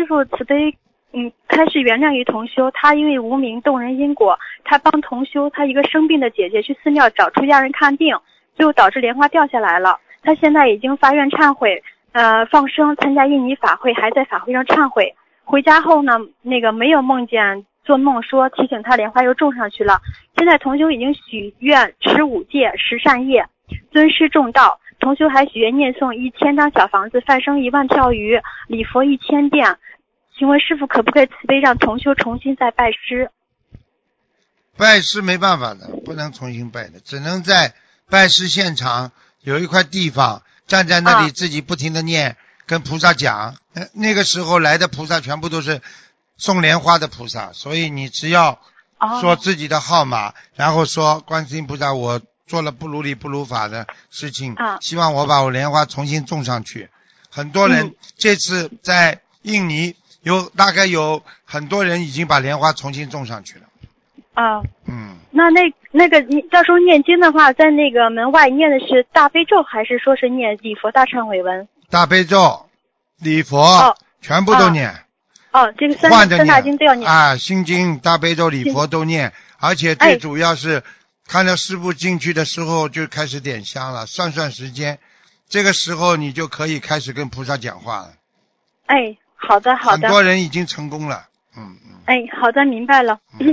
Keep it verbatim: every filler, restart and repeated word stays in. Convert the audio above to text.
父慈悲，嗯，开始原谅于同修。他因为无名动人因果，他帮同修他一个生病的姐姐去寺庙找出家人看病，最后导致莲花掉下来了。他现在已经发愿忏悔，呃，放生参加印尼法会，还在法会上忏悔。回家后呢，那个没有梦见，做梦说提醒他莲花又种上去了。现在同修已经许愿持五戒十善业，尊师重道。同修还许愿念诵一千张小房子，放生一万条鱼，礼佛一千遍。请问师父可不可以慈悲让同修重新再拜师？ 拜师没办法的，不能重新拜的，只能在拜师现场有一块地方站在那里，自己不停的念，啊、跟菩萨讲。那个时候来的菩萨全部都是送莲花的菩萨，所以你只要说自己的号码，哦、然后说观世音菩萨，我做了不如理不如法的事情，啊、希望我把我莲花重新种上去。很多人、嗯、这次在印尼有大概有很多人已经把莲花重新种上去了。 啊， 嗯， 那那那个你到时候念经的话，在那个门外念的是大悲咒，还是说是念礼佛大忏悔文？ 大悲咒、礼佛、哦、全部都念。 哦，哦这个三三大经都要念啊，心经、大悲咒、礼佛都念，而且最主要是、哎、看到师父进去的时候就开始点香了，算算时间，这个时候你就可以开始跟菩萨讲话了。 哎，好的好的。 很多人已经成功了。嗯嗯。 哎，好的，明白了。嗯